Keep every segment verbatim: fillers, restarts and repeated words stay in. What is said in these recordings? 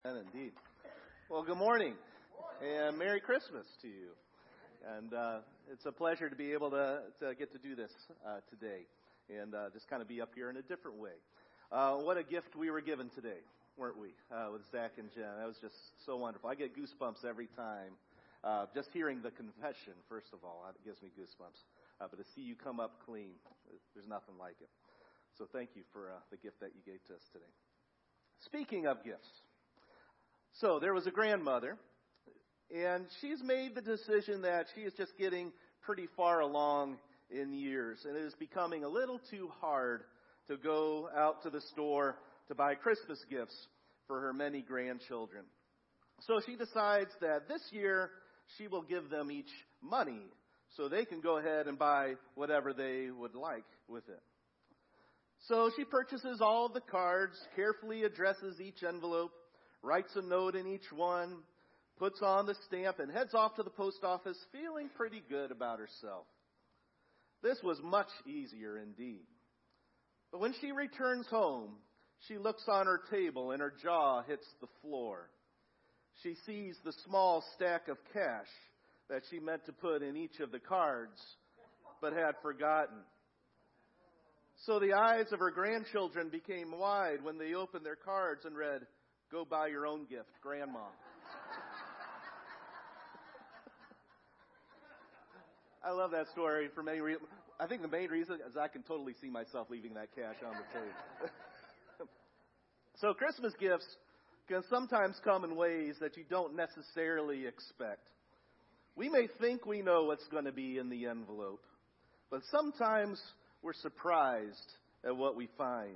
Indeed. Well, good morning, and Merry Christmas to you. And uh, it's a pleasure to be able to, to get to do this uh, today and uh, just kind of be up here in a different way. Uh, what a gift we were given today, weren't we, uh, with Zach and Jen? That was just so wonderful. I get goosebumps every time. Uh, just hearing the confession, first of all, it gives me goosebumps. Uh, but to see you come up clean, there's nothing like it. So thank you for uh, the gift that you gave to us today. Speaking of gifts, so there was a grandmother, and she's made the decision that she is just getting pretty far along in years, and it is becoming a little too hard to go out to the store to buy Christmas gifts for her many grandchildren. So she decides that this year she will give them each money so they can go ahead and buy whatever they would like with it. So she purchases all of the cards, carefully addresses each envelope, writes a note in each one, puts on the stamp, and heads off to the post office feeling pretty good about herself. This was much easier indeed. But when she returns home, she looks on her table and her jaw hits the floor. She sees the small stack of cash that she meant to put in each of the cards, but had forgotten. So the eyes of her grandchildren became wide when they opened their cards and read, "Go buy your own gift, Grandma." I love that story for many reasons. I think the main reason is I can totally see myself leaving that cash on the table. So Christmas gifts can sometimes come in ways that you don't necessarily expect. We may think we know what's going to be in the envelope, but sometimes we're surprised at what we find.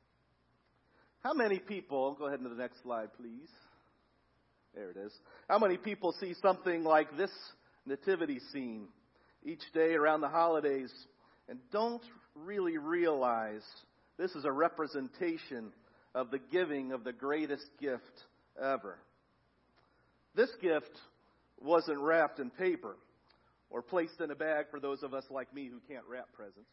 How many people, go ahead to the next slide, please. There it is. How many people see something like this nativity scene each day around the holidays and don't really realize this is a representation of the giving of the greatest gift ever? This gift wasn't wrapped in paper or placed in a bag for those of us like me who can't wrap presents.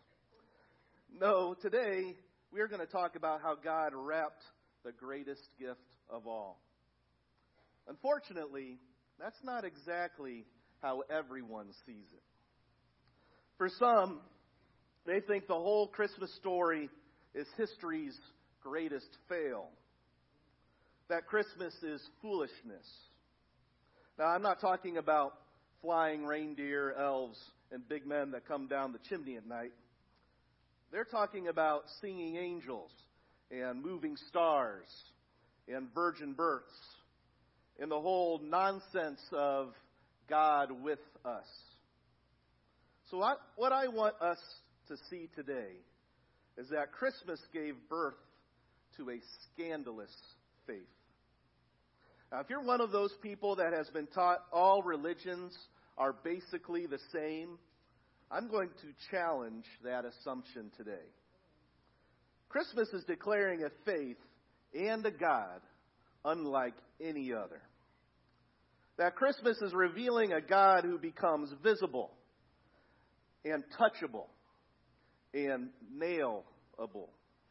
No, today we are going to talk about how God wrapped the greatest gift of all. Unfortunately, that's not exactly how everyone sees it. For some, they think the whole Christmas story is history's greatest fail. That Christmas is foolishness. Now, I'm not talking about flying reindeer, elves, and big men that come down the chimney at night. They're talking about singing angels and moving stars and virgin births and the whole nonsense of God with us. So what, what I want us to see today is that Christmas gave birth to a scandalous faith. Now, if you're one of those people that has been taught all religions are basically the same, I'm going to challenge that assumption today. Christmas is declaring a faith and a God unlike any other. That Christmas is revealing a God who becomes visible and touchable and nailable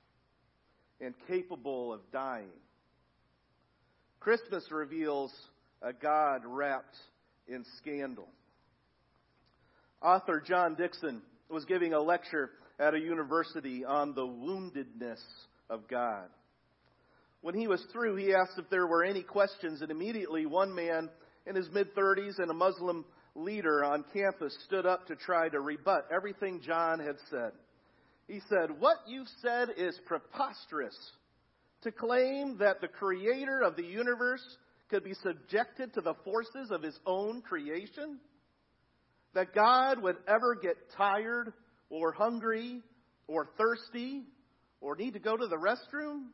and capable of dying. Christmas reveals a God wrapped in scandal. Author John Dickson was giving a lecture at a university on the woundedness of God. When he was through, he asked if there were any questions, and immediately one man in his mid-thirties and a Muslim leader on campus stood up to try to rebut everything John had said. He said, "What you've said is preposterous. To claim that the creator of the universe could be subjected to the forces of his own creation? That God would ever get tired or hungry or thirsty or need to go to the restroom?"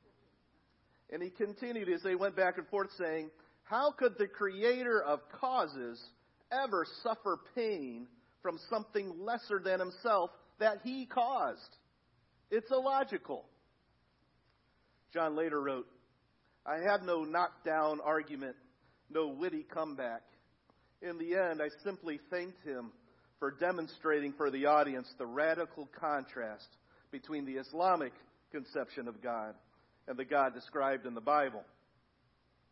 And he continued as they went back and forth saying, "How could the creator of causes ever suffer pain from something lesser than himself that he caused? It's illogical." John later wrote, "I had no knockdown argument, no witty comeback. In the end, I simply thanked him for demonstrating for the audience the radical contrast between the Islamic conception of God and the God described in the Bible.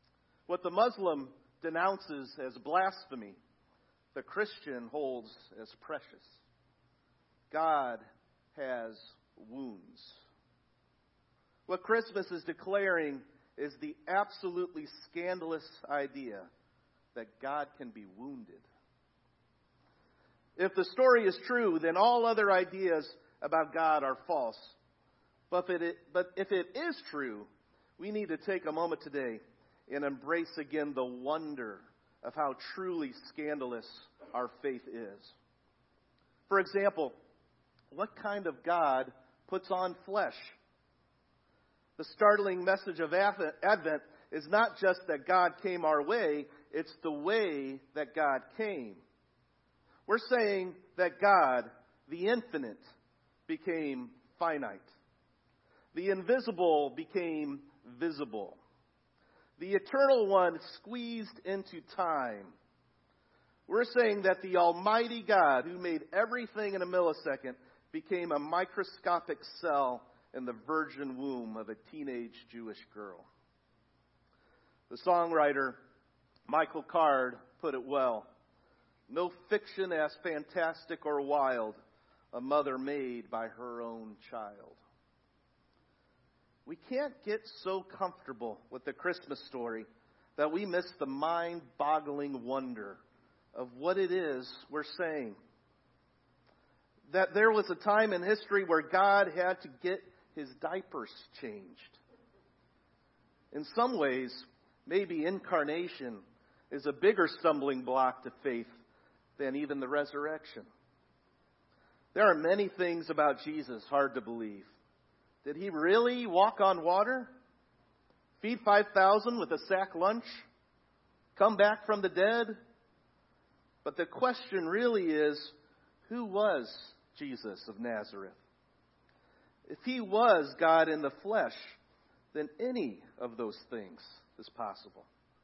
What the Muslim denounces as blasphemy, the Christian holds as precious. God has wounds. What Christmas is declaring is the absolutely scandalous idea that God can be wounded. If the story is true, then all other ideas about God are false. But if it, but if it is true, we need to take a moment today and embrace again the wonder of how truly scandalous our faith is. For example, what kind of God puts on flesh? The startling message of Advent is not just that God came our way, it's the way that God came. We're saying that God, the infinite, became finite. The invisible became visible. The eternal one squeezed into time. We're saying that the Almighty God, who made everything in a millisecond, became a microscopic cell in the virgin womb of a teenage Jewish girl. The songwriter Michael Card put it well. No fiction as fantastic or wild, a mother made by her own child. We can't get so comfortable with the Christmas story that we miss the mind-boggling wonder of what it is we're saying. That there was a time in history where God had to get his diapers changed. In some ways, maybe incarnation is a bigger stumbling block to faith than even the resurrection. There are many things about Jesus hard to believe. Did he really walk on water? Feed five thousand with a sack lunch? Come back from the dead? But the question really is, who was Jesus of Nazareth? If he was God in the flesh, then any of those things is possible.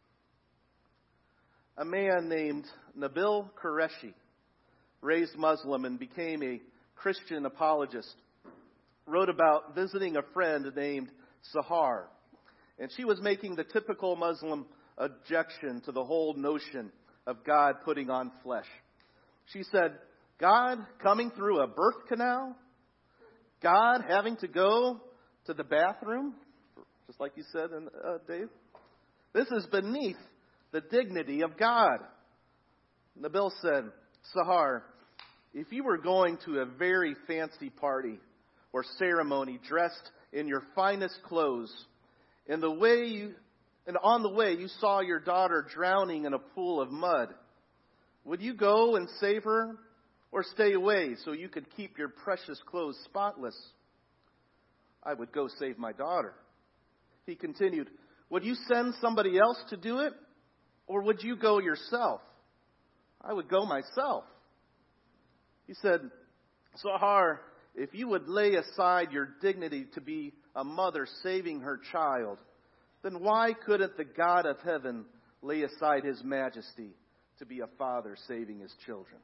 A man named Nabil Qureshi, raised Muslim and became a Christian apologist, wrote about visiting a friend named Sahar. And she was making the typical Muslim objection to the whole notion of God putting on flesh. She said, God coming through a birth canal? God having to go to the bathroom? Just like you said, uh, Dave. This is beneath the dignity of God. Nabil said, Sahar, if you were going to a very fancy party or ceremony dressed in your finest clothes, and the way you and on the way you saw your daughter drowning in a pool of mud, would you go and save her or stay away so you could keep your precious clothes spotless? I would go save my daughter. He continued, would you send somebody else to do it, or would you go yourself? I would go myself. He said, Sahar, if you would lay aside your dignity to be a mother saving her child, then why couldn't the God of heaven lay aside his majesty to be a father saving his children?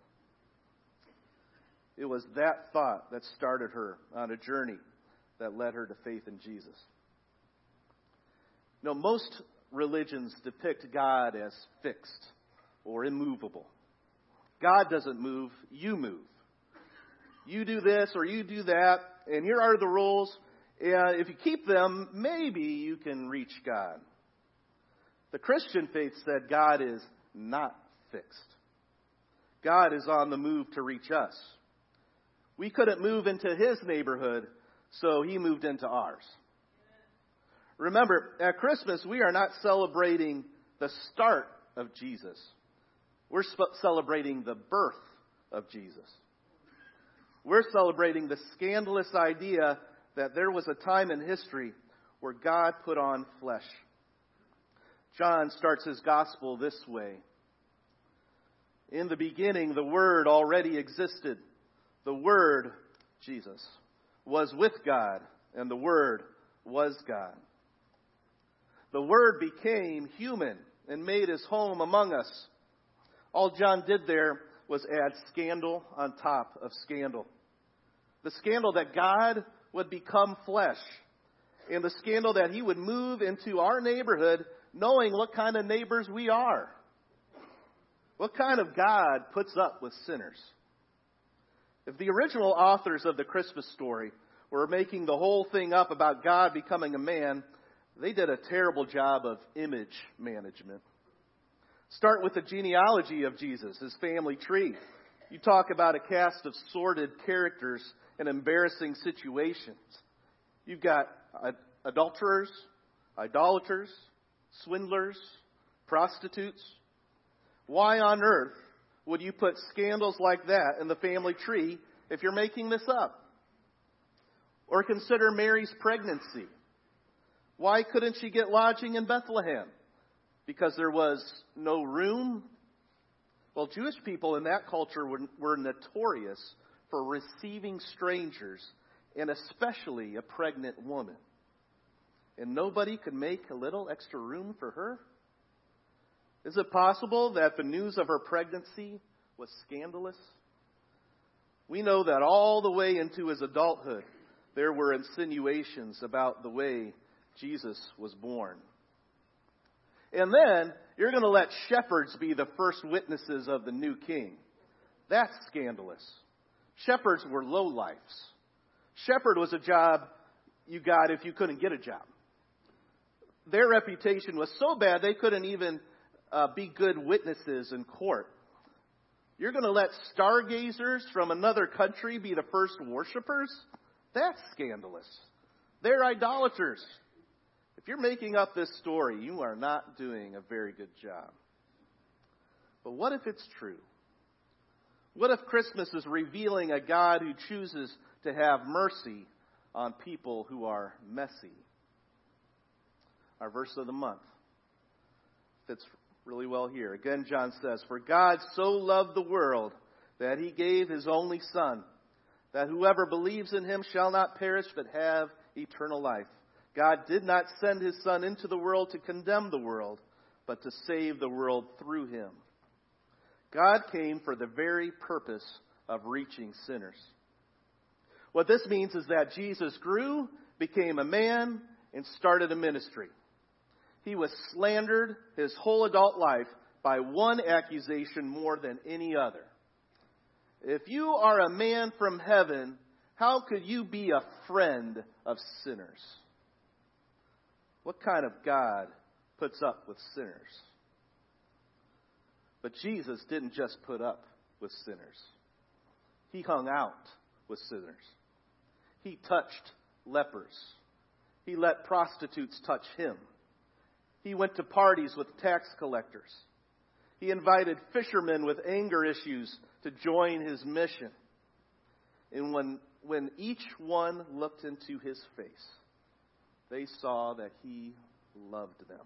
It was that thought that started her on a journey that led her to faith in Jesus. You know, most religions depict God as fixed or immovable. God doesn't move, you move. You do this or you do that, and here are the rules. And if you keep them, maybe you can reach God. The Christian faith said God is not fixed. God is on the move to reach us. We couldn't move into his neighborhood, so he moved into ours. Remember, at Christmas, we are not celebrating the start of Jesus. We're sp- celebrating the birth of Jesus. We're celebrating the scandalous idea that there was a time in history where God put on flesh. John starts his gospel this way. In the beginning, the Word already existed. The Word, Jesus, was with God, and the Word was God. The Word became human and made his home among us. All John did there was add scandal on top of scandal. The scandal that God would become flesh, and the scandal that he would move into our neighborhood knowing what kind of neighbors we are. What kind of God puts up with sinners? If the original authors of the Christmas story were making the whole thing up about God becoming a man, they did a terrible job of image management. Start with the genealogy of Jesus, his family tree. You talk about a cast of sordid characters and embarrassing situations. You've got adulterers, idolaters, swindlers, prostitutes. Why on earth would you put scandals like that in the family tree if you're making this up? Or consider Mary's pregnancy. Why couldn't she get lodging in Bethlehem? Because there was no room? Well, Jewish people in that culture were, were notorious for receiving strangers, and especially a pregnant woman. And nobody could make a little extra room for her? Is it possible that the news of her pregnancy was scandalous? We know that all the way into his adulthood, there were insinuations about the way Jesus was born. And then you're going to let shepherds be the first witnesses of the new king. That's scandalous. Shepherds were lowlifes. Shepherd was a job you got if you couldn't get a job. Their reputation was so bad they couldn't even uh, be good witnesses in court. You're going to let stargazers from another country be the first worshipers? That's scandalous. They're idolaters. If you're making up this story, you are not doing a very good job. But what if it's true? What if Christmas is revealing a God who chooses to have mercy on people who are messy? Our verse of the month fits really well here. Again, John says, "For God so loved the world that he gave his only Son, that whoever believes in him shall not perish but have eternal life. God did not send his Son into the world to condemn the world, but to save the world through him." God came for the very purpose of reaching sinners. What this means is that Jesus grew, became a man, and started a ministry. He was slandered his whole adult life by one accusation more than any other. If you are a man from heaven, how could you be a friend of sinners? What kind of God puts up with sinners? But Jesus didn't just put up with sinners. He hung out with sinners. He touched lepers. He let prostitutes touch him. He went to parties with tax collectors. He invited fishermen with anger issues to join his mission. And when, when each one looked into his face, they saw that he loved them.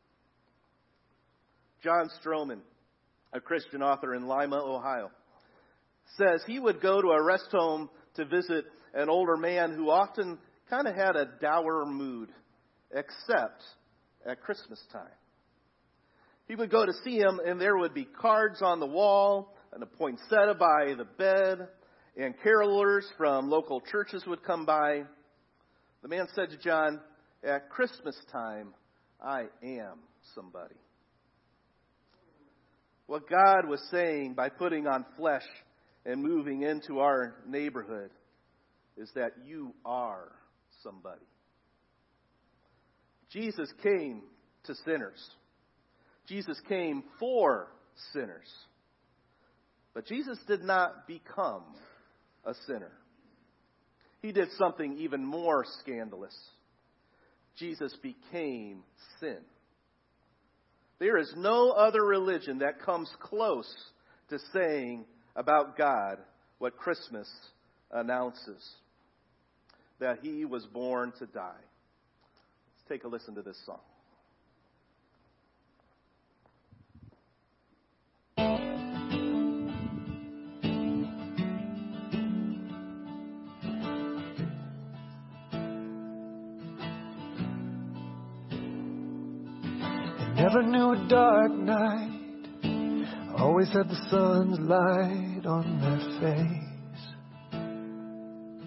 John Stroman, a Christian author in Lima, Ohio, says he would go to a rest home to visit an older man who often kind of had a dour mood, except at Christmas time. He would go to see him, and there would be cards on the wall, and a poinsettia by the bed, and carolers from local churches would come by. The man said to John, "At Christmas time, I am somebody." What God was saying by putting on flesh and moving into our neighborhood is that you are somebody. Jesus came to sinners. Jesus came for sinners. But Jesus did not become a sinner. He did something even more scandalous. Jesus became sin. There is no other religion that comes close to saying about God what Christmas announces, that he was born to die. Let's take a listen to this song. Never knew a dark night, always had the sun's light on their face.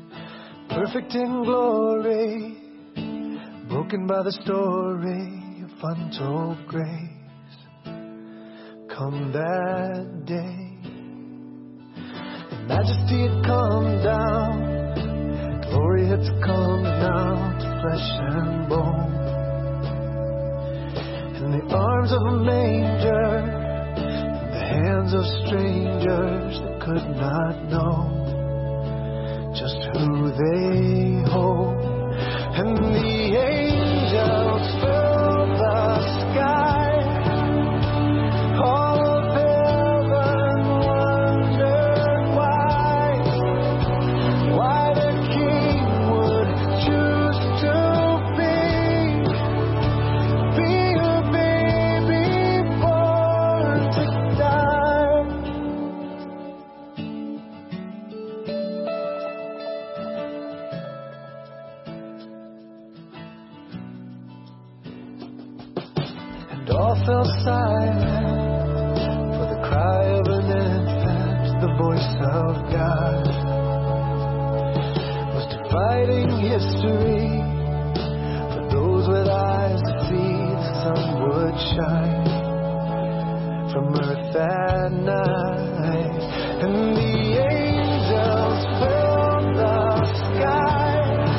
Perfect in glory, broken by the story of untold grace. Come that day, and majesty had come down, glory had come now to flesh and bone. In the arms of a manger, in the hands of strangers that could not know just who they hold. And the angels fill the sky, all of heaven wondered why, why the King would choose to be, be a baby born to die. And all fell silent for the cry of an infant. The voice of God was dividing history. For those with eyes to see, the sun would shine from earth that night. And the angels filled the sky,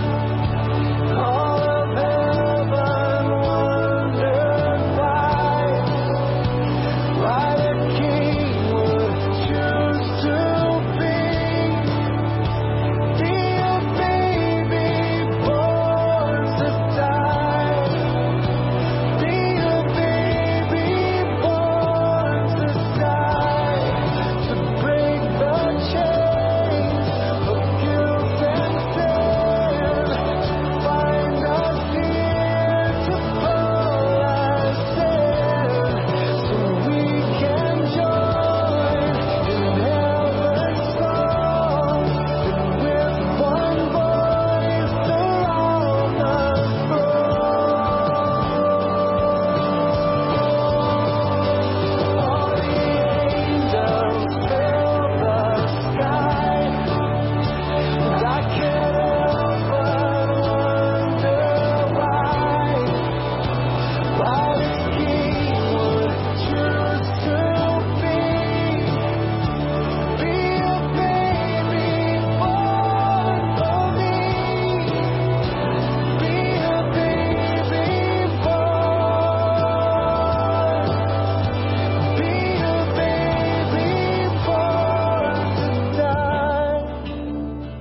all of heaven wondered why, why the King would choose to be, be a baby born to die, be a baby born to die, to break the chains of guilt and sin, to find us here, to fall our sin, so we can join in heaven's song, and with one voice around the throne. All the angels fill the sky, and I can't help but wonder why, why the King would choose to be, be a baby born for me, be a baby born, be a baby born to die.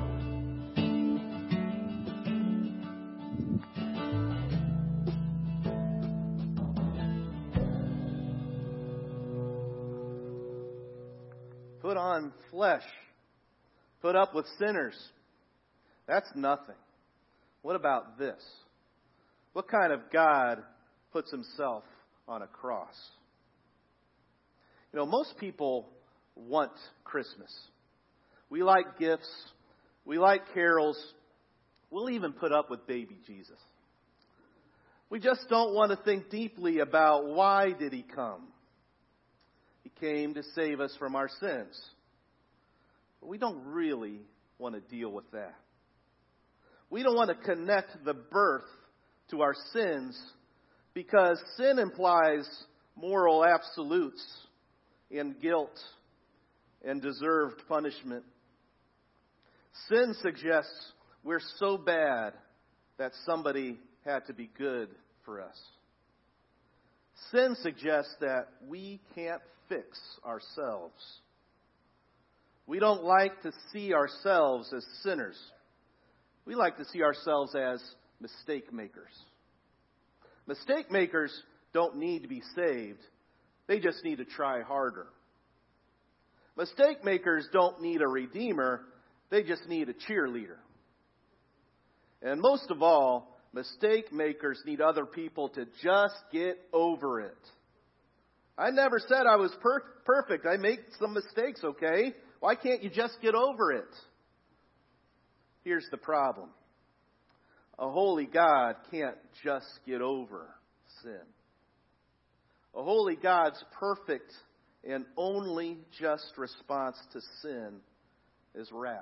Put on flesh. Put up with sinners. That's nothing. What about this? What kind of God puts himself on a cross? You know, most people want Christmas. We like gifts. We like carols. We'll even put up with baby Jesus. We just don't want to think deeply about why did he come. He came to save us from our sins. But we don't really want to deal with that. We don't want to connect the birth to our sins because sin implies moral absolutes and guilt and deserved punishment. Sin suggests we're so bad that somebody had to be good for us. Sin suggests that we can't fix ourselves. We don't like to see ourselves as sinners. We like to see ourselves as mistake makers. Mistake makers don't need to be saved. They just need to try harder. Mistake makers don't need a redeemer. They just need a cheerleader. And most of all, mistake makers need other people to just get over it. I never said I was per- perfect. I make some mistakes, okay? Why can't you just get over it? Here's the problem. A holy God can't just get over sin. A holy God's perfect and only just response to sin is wrath.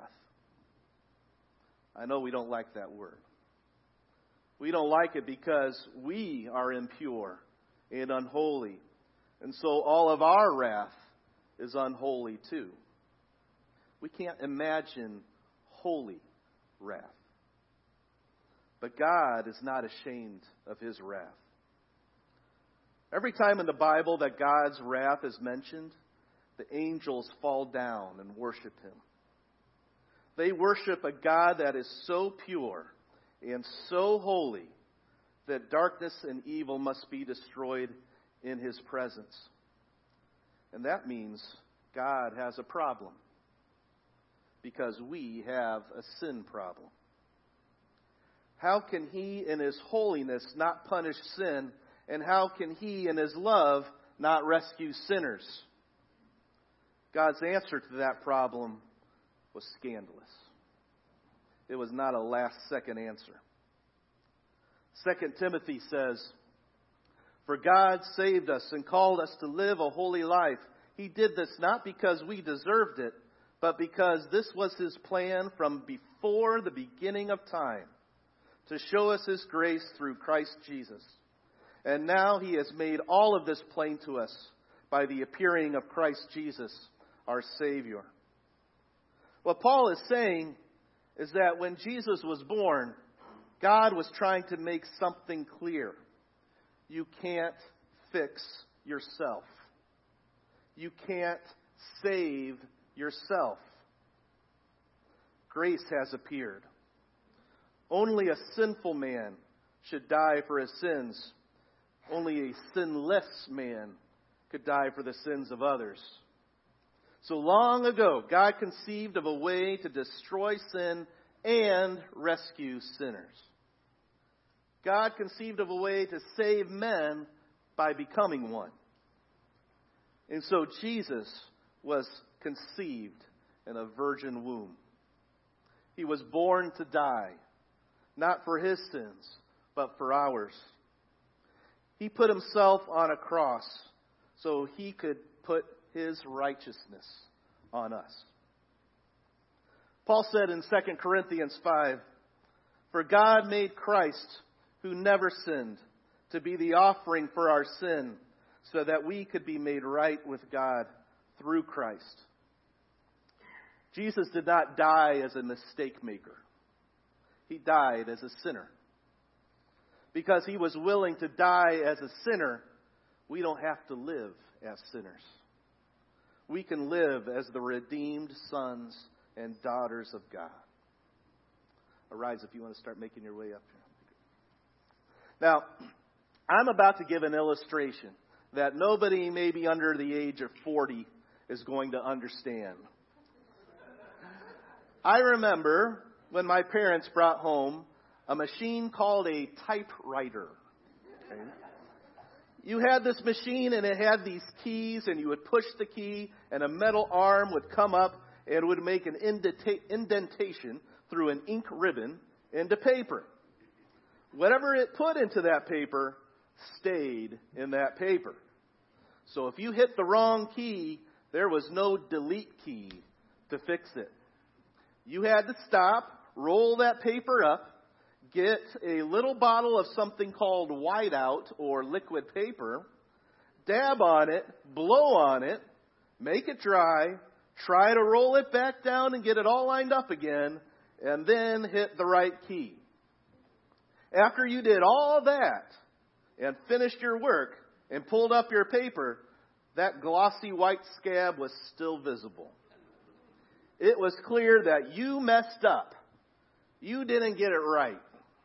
I know we don't like that word. We don't like it because we are impure and unholy. And so all of our wrath is unholy too. We can't imagine holy wrath. But God is not ashamed of his wrath. Every time in the Bible that God's wrath is mentioned, the angels fall down and worship him. They worship a God that is so pure and so holy that darkness and evil must be destroyed in his presence. And that means God has a problem, because we have a sin problem. How can he in his holiness not punish sin? And how can he in his love not rescue sinners? God's answer to that problem was scandalous. It was not a last-second answer. Second Timothy says, "For God saved us and called us to live a holy life. He did this not because we deserved it, but because this was his plan from before the beginning of time, to show us his grace through Christ Jesus. And now he has made all of this plain to us by the appearing of Christ Jesus, our Savior." What Paul is saying is that when Jesus was born, God was trying to make something clear. You can't fix yourself. You can't save yourself. Grace has appeared. Only a sinful man should die for his sins. Only a sinless man could die for the sins of others. So long ago, God conceived of a way to destroy sin and rescue sinners. God conceived of a way to save men by becoming one. And so Jesus was conceived in a virgin womb. He was born to die, not for his sins, but for ours. He put himself on a cross so he could put his righteousness on us. Paul said in Second Corinthians five, "For God made Christ, who never sinned, to be the offering for our sin, so that we could be made right with God through Christ." Jesus did not die as a mistake maker. He died as a sinner. Because he was willing to die as a sinner, we don't have to live as sinners. We can live as the redeemed sons and daughters of God. Arise if you want to start making your way up here. Now, I'm about to give an illustration that nobody maybe under the age of forty is going to understand. I remember when my parents brought home a machine called a typewriter. Okay. You had this machine and it had these keys, and you would push the key and a metal arm would come up and it would make an indenta- indentation through an ink ribbon into paper. Whatever it put into that paper stayed in that paper. So if you hit the wrong key, there was no delete key to fix it. You had to stop, roll that paper up, get a little bottle of something called whiteout or liquid paper, dab on it, blow on it, make it dry, try to roll it back down and get it all lined up again, and then hit the right key. After you did all that and finished your work and pulled up your paper, that glossy white scab was still visible. It was clear that you messed up. You didn't get it right.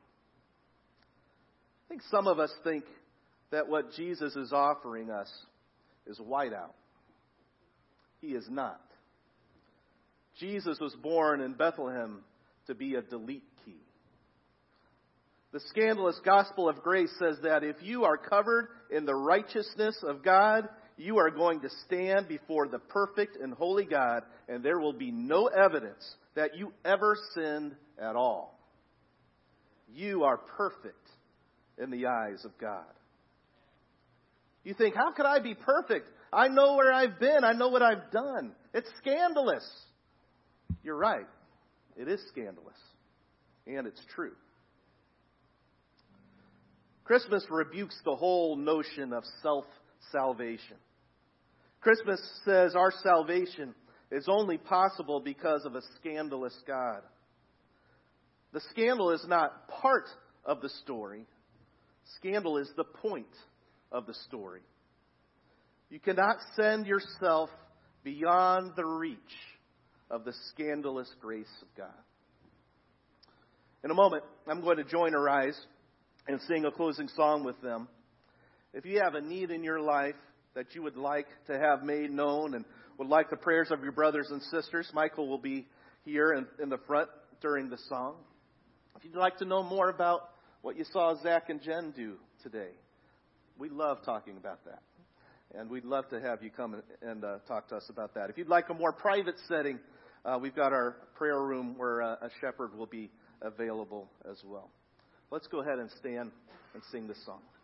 I think some of us think that what Jesus is offering us is whiteout. He is not. Jesus was born in Bethlehem to be a delete key. The scandalous gospel of grace says that if you are covered in the righteousness of God, you are going to stand before the perfect and holy God, and there will be no evidence that you ever sinned at all. You are perfect in the eyes of God. You think, how could I be perfect? I know where I've been. I know what I've done. It's scandalous. You're right. It is scandalous. And it's true. Christmas rebukes the whole notion of self-salvation. Christmas says our salvation is only possible because of a scandalous God. The scandal is not part of the story. Scandal is the point of the story. You cannot send yourself beyond the reach of the scandalous grace of God. In a moment, I'm going to join Arise and sing a closing song with them. If you have a need in your life that you would like to have made known and would like the prayers of your brothers and sisters, Michael will be here in, in the front during the song. If you'd like to know more about what you saw Zach and Jen do today, we love talking about that. And we'd love to have you come and, and uh, talk to us about that. If you'd like a more private setting, uh, we've got our prayer room where uh, a shepherd will be available as well. Let's go ahead and stand and sing this song.